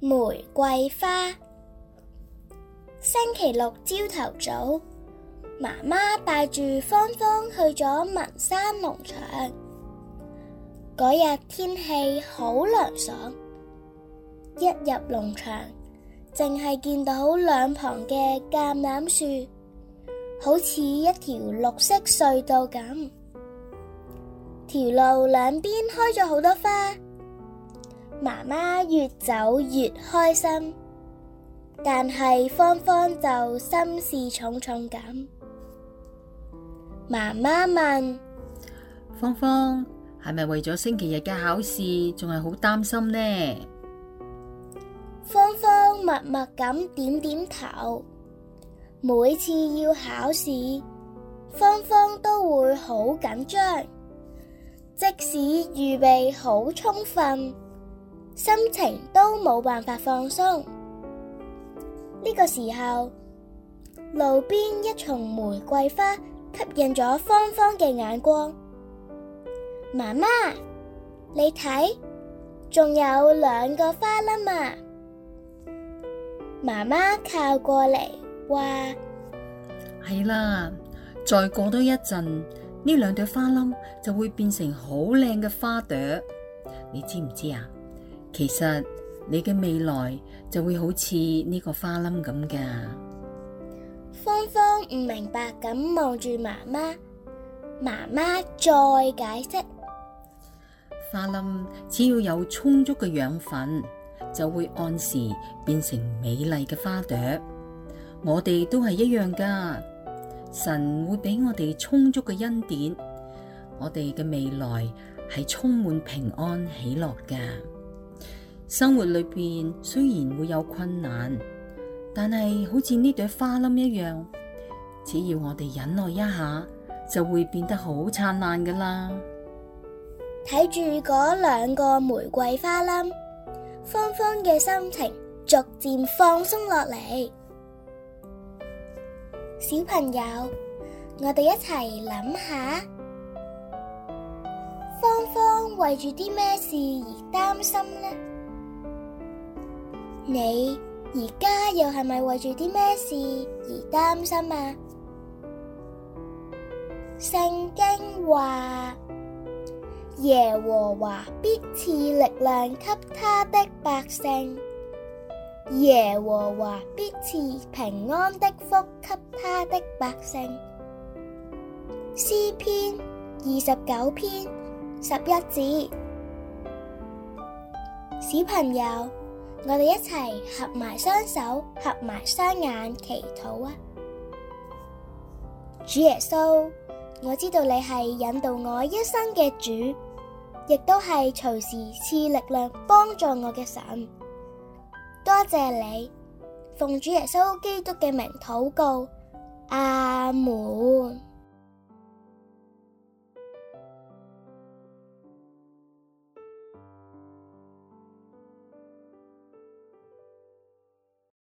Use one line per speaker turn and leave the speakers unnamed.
玫瑰花。星期六朝頭早，媽媽帶住芳芳去咗文山農場。嗰日天氣好涼爽，一入農場，淨係見到兩旁嘅橄欖樹，好似一條綠色隧道咁。條路兩邊開咗好多花，媽媽越走越開心，但係芳芳就心事重重咁。媽媽問：
芳芳，係咪為咗星期日嘅考試仲係好擔心呢？
芳芳默默咁點點頭。每次要考試，芳芳都會好緊張，即使預備好充分，心情都冇辦法放鬆。呢個時候，路邊一叢玫瑰花吸引咗芳芳嘅眼光。媽媽，你睇，仲有2個花冧啊！媽媽靠過嚟話：
係啦，再過多一陣，呢2朵花冧就會變成好靚嘅花朵。你知唔知啊？其實你嘅未來就會好似呢個花冧咁噶。
芳芳唔明白咁望住媽媽，媽媽再解釋：
花冧只要有充足嘅養分，就會按時變成美麗嘅花朵。我哋都係一樣噶，神會俾我哋充足嘅恩典，我哋嘅未來係充滿平安喜樂噶。生活裏邊雖然會有困難，但係好似呢朵花冧一樣，只要我哋忍耐一下，就會變得好燦爛噶啦。
睇住嗰2個玫瑰花冧，芳芳嘅心情逐漸放鬆落嚟。小朋友，我哋一齊諗下，芳芳為住啲咩事而擔心呢？你而家又係咪為住啲咩事而擔心啊？聖經話：耶和華必賜力量給他的百姓，耶和華必賜平安的福給他的百姓。詩篇29篇11節。小朋友，我哋一齊合埋雙手，合埋雙眼祈禱啊！主耶穌，我知道你係引導我一生嘅主，亦都係隨時賜力量幫助我嘅神。多謝你，奉主耶穌基督嘅名禱告，阿門。